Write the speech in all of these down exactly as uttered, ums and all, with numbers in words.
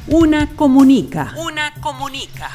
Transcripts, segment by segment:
Una comunica. Una comunica.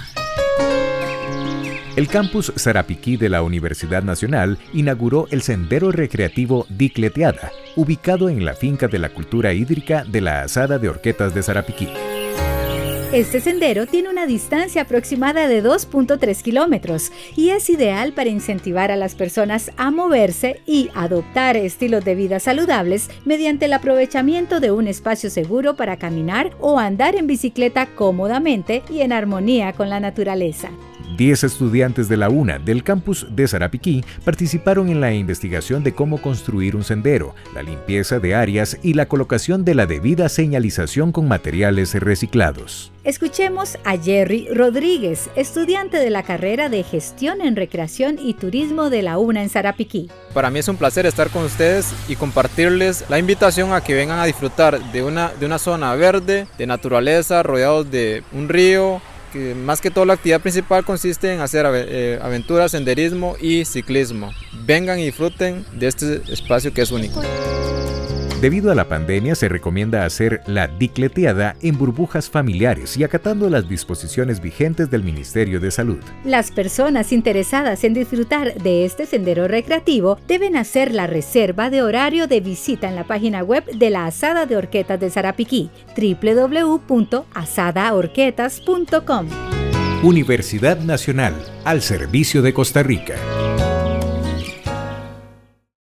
El campus Sarapiquí de la Universidad Nacional inauguró el sendero recreativo Dicleteada, ubicado en la finca de la cultura hídrica de la Asada de Horquetas de Sarapiquí. Este sendero tiene una distancia aproximada de dos punto tres kilómetros y es ideal para incentivar a las personas a moverse y adoptar estilos de vida saludables mediante el aprovechamiento de un espacio seguro para caminar o andar en bicicleta cómodamente y en armonía con la naturaleza. Diez estudiantes de la UNA del campus de Sarapiquí participaron en la investigación de cómo construir un sendero, la limpieza de áreas y la colocación de la debida señalización con materiales reciclados. Escuchemos a Jerry Rodríguez, estudiante de la carrera de Gestión en Recreación y Turismo de la UNA en Sarapiquí. Para mí es un placer estar con ustedes y compartirles la invitación a que vengan a disfrutar de una, de una zona verde, de naturaleza, rodeados de un río, que más que todo la actividad principal consiste en hacer eh, aventuras, senderismo y ciclismo. Vengan y disfruten de este espacio que es único. Debido a la pandemia, se recomienda hacer la dicleteada en burbujas familiares y acatando las disposiciones vigentes del Ministerio de Salud. Las personas interesadas en disfrutar de este sendero recreativo deben hacer la reserva de horario de visita en la página web de la Asada de Horquetas de Sarapiquí, doble u doble u doble u punto asada horquetas punto com. Universidad Nacional, al servicio de Costa Rica.